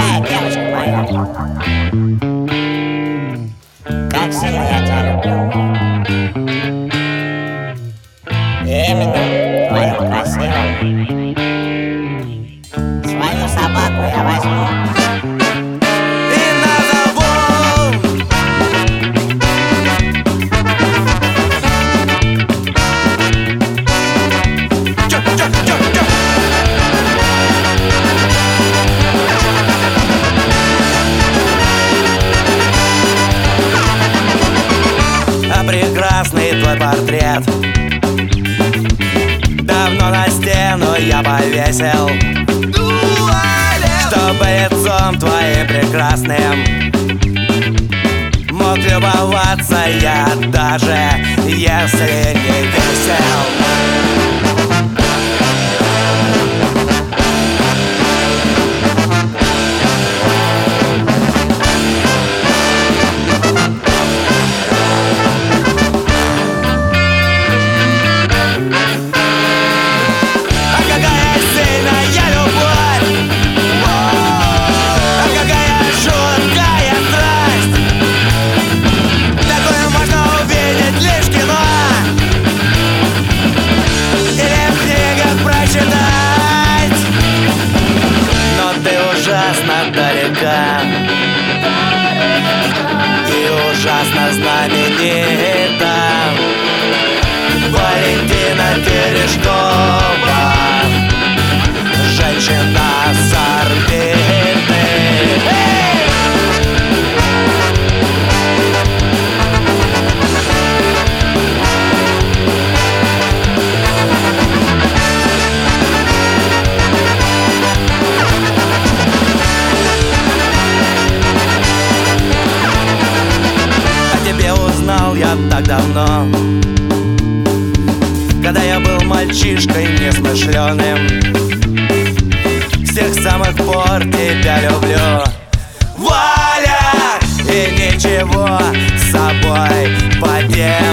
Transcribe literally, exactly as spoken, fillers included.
Дорогая девочка моя, как сильно я тебя люблю. Именно твою красивую свою собаку я возьму и назову. А прекрасный твой портрет давно на стену я повесил, чтобы лицом твоим прекрасным мог любоваться я, даже если не весел. Ужасно далека и ужасно знаменита Валентина Терешкова, женщина с орбиты. Узнал я так давно, когда я был мальчишкой несмышленым. С тех самых пор тебя люблю, Валя, и ничего с собой поделать